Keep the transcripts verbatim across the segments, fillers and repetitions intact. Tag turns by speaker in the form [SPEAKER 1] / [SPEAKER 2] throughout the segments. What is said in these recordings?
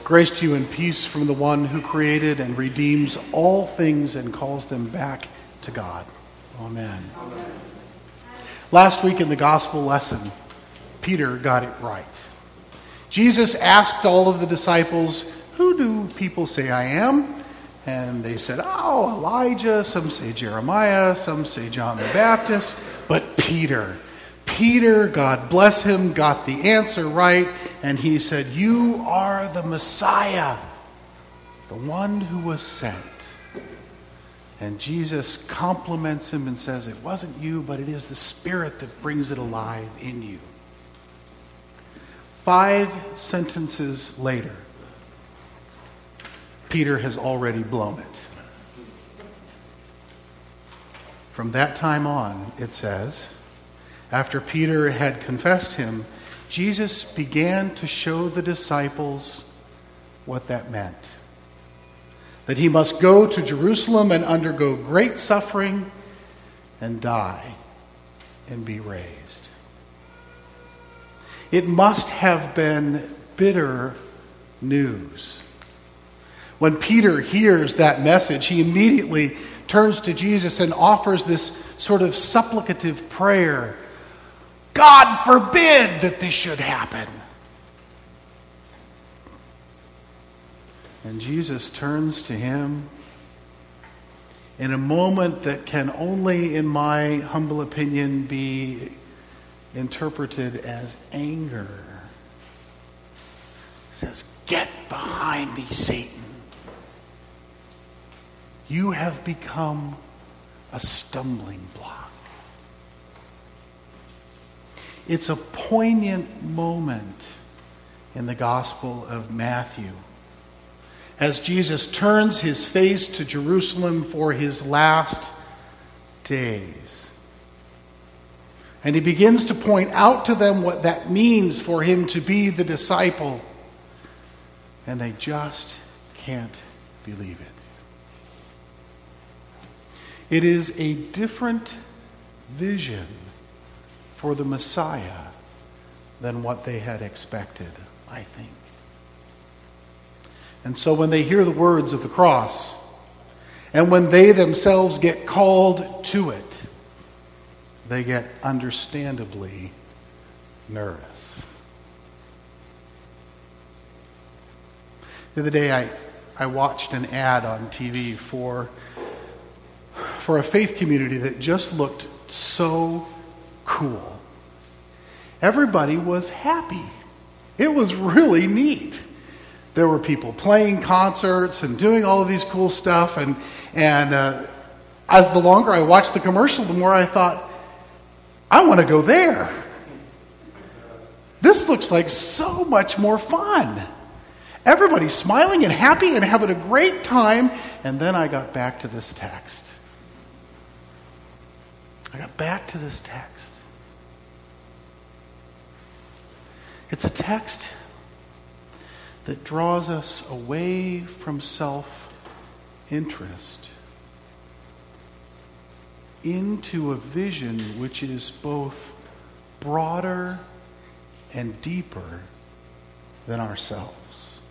[SPEAKER 1] Grace to you and peace from the one who created and redeems all things and calls them back to God. Amen. Amen. Last week in the gospel lesson, Peter got it right. Jesus asked all of the disciples, "Who do people say I am?" And they said, "Oh, Elijah, some say Jeremiah, some say John the Baptist." But Peter, Peter, God bless him, got the answer right. And he said, "You are the Messiah, the one who was sent." And Jesus compliments him and says, "It wasn't you, but it is the Spirit that brings it alive in you." Five sentences later, Peter has already blown it. From that time on, it says, after Peter had confessed him, Jesus began to show the disciples what that meant. That he must go to Jerusalem and undergo great suffering and die and be raised. It must have been bitter news. When Peter hears that message, he immediately turns to Jesus and offers this sort of supplicative prayer. God forbid that this should happen. And Jesus turns to him in a moment that can only, in my humble opinion, be interpreted as anger. He says, "Get behind me, Satan. You have become a stumbling block." It's a poignant moment in the Gospel of Matthew as Jesus turns his face to Jerusalem for his last days. And he begins to point out to them what that means for him to be the disciple. And they just can't believe it. It is a different vision for the Messiah than what they had expected, I think. And so when they hear the words of the cross, and when they themselves get called to it, they get understandably nervous. The other day I, I watched an ad on T V for, for a faith community that just looked so cool. Everybody was happy. It was really neat. There were people playing concerts and doing all of these cool stuff. And, and uh, as the longer I watched the commercial, the more I thought, I want to go there. This looks like so much more fun. Everybody's smiling and happy and having a great time. And then I got back to this text. I got back to this text. It's a text that draws us away from self-interest into a vision which is both broader and deeper than ourselves.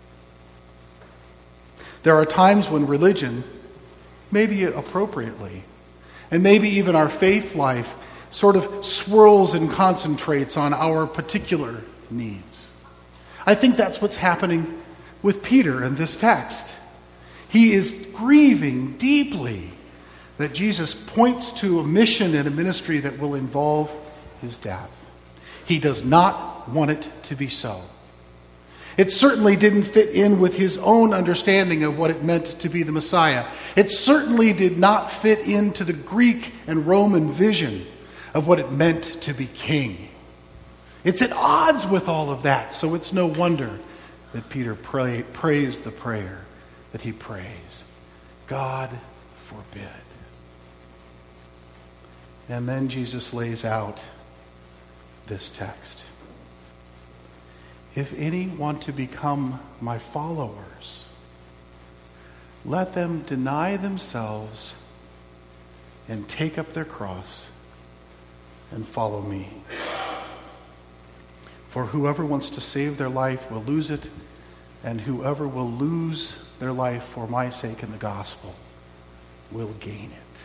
[SPEAKER 1] There are times when religion, maybe appropriately, and maybe even our faith life, sort of swirls and concentrates on our particular needs. I think that's what's happening with Peter in this text. He is grieving deeply that Jesus points to a mission and a ministry that will involve his death. He does not want it to be so. It certainly didn't fit in with his own understanding of what it meant to be the Messiah. It certainly did not fit into the Greek and Roman vision of what it meant to be king. It's at odds with all of that, so it's no wonder that Peter pray, prays the prayer that he prays. God forbid. And then Jesus lays out this text. If any want to become my followers, let them deny themselves and take up their cross and follow me. For whoever wants to save their life will lose it, And whoever will lose their life for my sake in the gospel will gain it.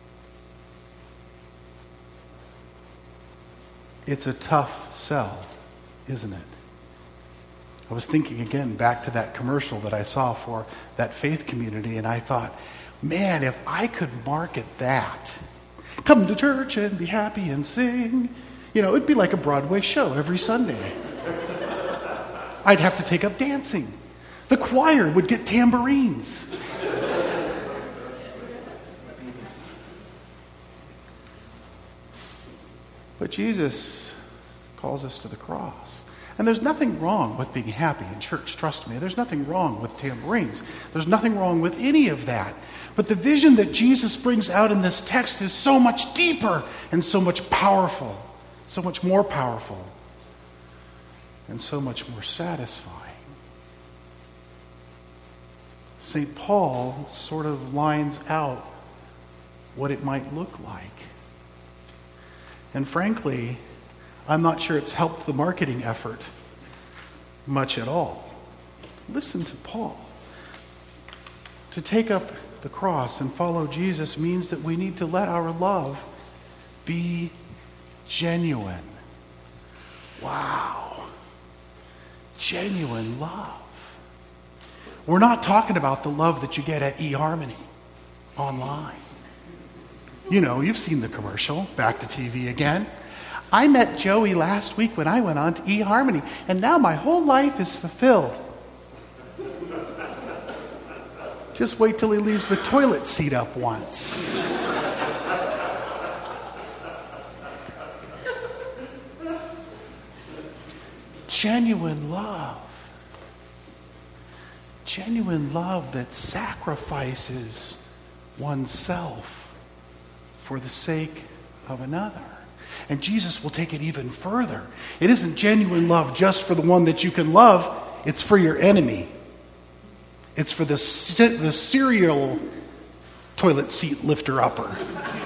[SPEAKER 1] It's a tough sell, isn't it? I was thinking again back to that commercial that I saw for that faith community, and I thought, man, if I could market that, come to church and be happy and sing, you know, it'd be like a Broadway show every Sunday. I'd have to take up dancing. The choir would get tambourines. But Jesus calls us to the cross. And there's nothing wrong with being happy in church, trust me. There's nothing wrong with tambourines. There's nothing wrong with any of that. But the vision that Jesus brings out in this text is so much deeper and so much powerful, so much more powerful, and so much more satisfying. Saint Paul sort of lines out what it might look like. And frankly, I'm not sure it's helped the marketing effort much at all. Listen to Paul. To take up the cross and follow Jesus means that we need to let our love be genuine. Wow. Genuine love. We're not talking about the love that you get at eHarmony online. You know, you've seen the commercial, back to T V again. I met Joey last week when I went on to eHarmony, and now my whole life is fulfilled. Just wait till he leaves the toilet seat up once. Genuine love. Genuine love that sacrifices oneself for the sake of another. And Jesus will take it even further. It isn't genuine love just for the one that you can love. It's for your enemy. It's for the, the serial toilet seat lifter-upper.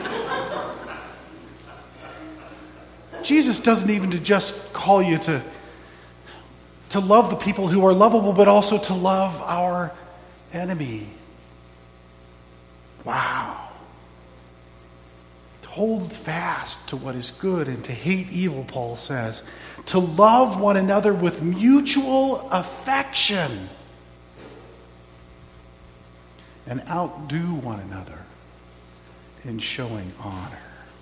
[SPEAKER 1] Jesus doesn't even to just call you to, to love the people who are lovable, but also to love our enemy. Wow. Hold fast to what is good and to hate evil, Paul says. To love one another with mutual affection. And outdo one another in showing honor.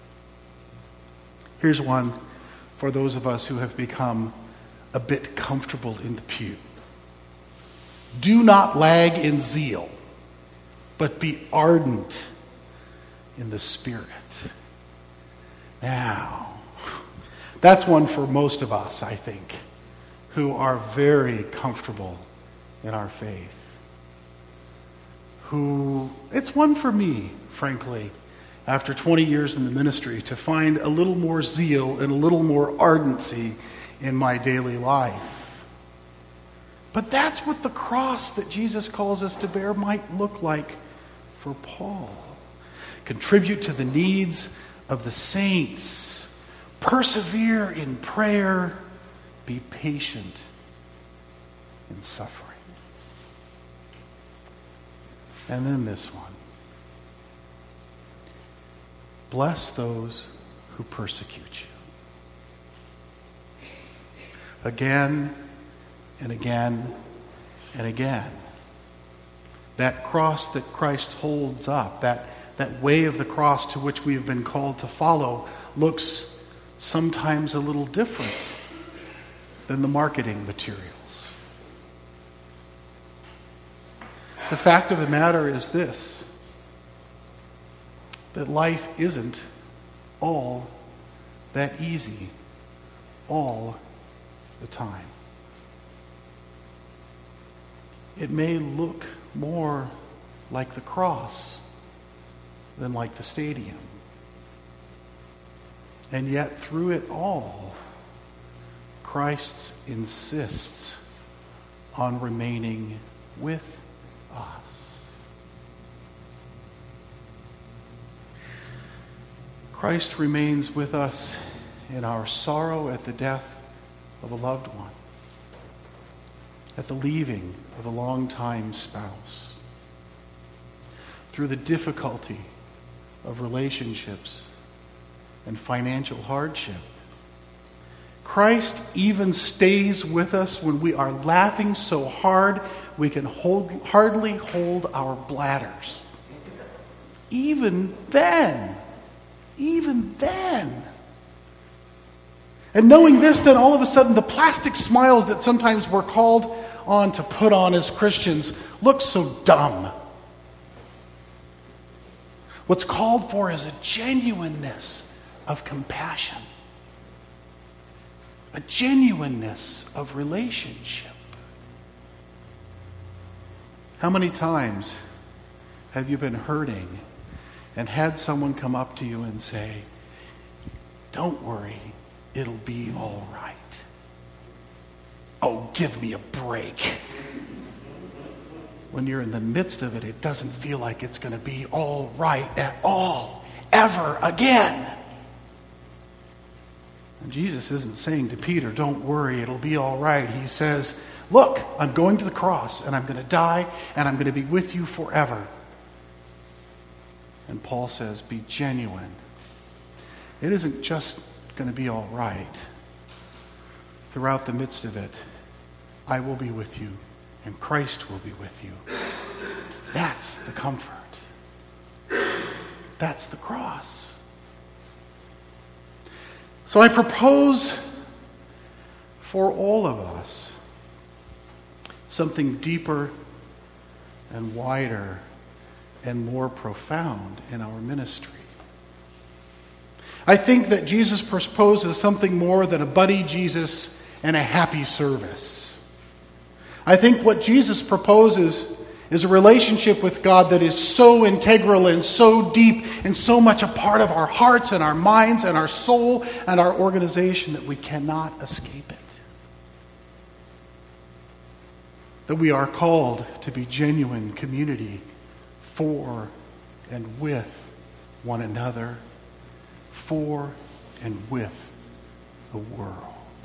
[SPEAKER 1] Here's one for those of us who have become a bit comfortable in the pew. Do not lag in zeal, but be ardent in the Spirit. Now, that's one for most of us, I think, who are very comfortable in our faith. Who, it's one for me, frankly, after twenty years in the ministry, to find a little more zeal and a little more ardency in my daily life. But that's what the cross that Jesus calls us to bear might look like for Paul. Contribute to the needs of the saints. Persevere in prayer. Be patient in suffering. And then this one. Bless those who persecute you. Again and again and again. That cross that Christ holds up, that That way of the cross to which we have been called to follow, looks sometimes a little different than the marketing materials. The fact of the matter is this, that life isn't all that easy all the time. It may look more like the cross than like the stadium. And yet through it all, Christ insists on remaining with us. Christ remains with us in our sorrow at the death of a loved one. at the leaving of a longtime spouse, through the difficulty of relationships and financial hardship. Christ even stays with us when we are laughing so hard we can hold, hardly hold our bladders. Even then, even then. And knowing this, then all of a sudden the plastic smiles that sometimes we're called on to put on as Christians look so dumb. What's called for is a genuineness of compassion, a genuineness of relationship. How many times have you been hurting and had someone come up to you and say, "Don't worry, it'll be all right"? Oh, give me a break. When you're in the midst of it, it doesn't feel like it's going to be all right at all, ever again. And Jesus isn't saying to Peter, "Don't worry, it'll be all right." He says, "Look, I'm going to the cross, and I'm going to die, and I'm going to be with you forever." And Paul says, be genuine. It isn't just going to be all right. Throughout the midst of it, I will be with you, and Christ will be with you. That's the comfort. That's the cross. So I propose for all of us something deeper and wider and more profound in our ministry. I think that Jesus proposes something more than a buddy Jesus and a happy service. I think what Jesus proposes is a relationship with God that is so integral and so deep and so much a part of our hearts and our minds and our soul and our organization that we cannot escape it. That we are called to be genuine community for and with one another, for and with the world.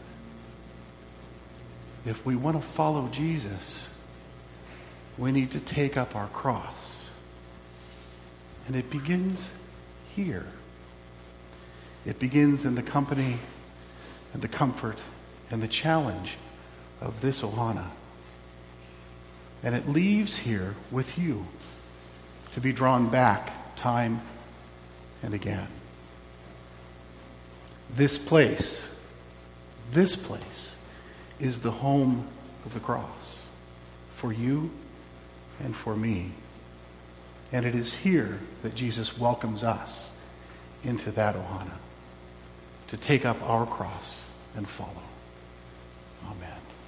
[SPEAKER 1] If we want to follow Jesus, we need to take up our cross. And it begins here. It begins in the company and the comfort and the challenge of this Ohana. And it leaves here with you to be drawn back time and again. This place, this place is the home of the cross for you and for me. And it is here that Jesus welcomes us into that Ohana to take up our cross and follow. Amen.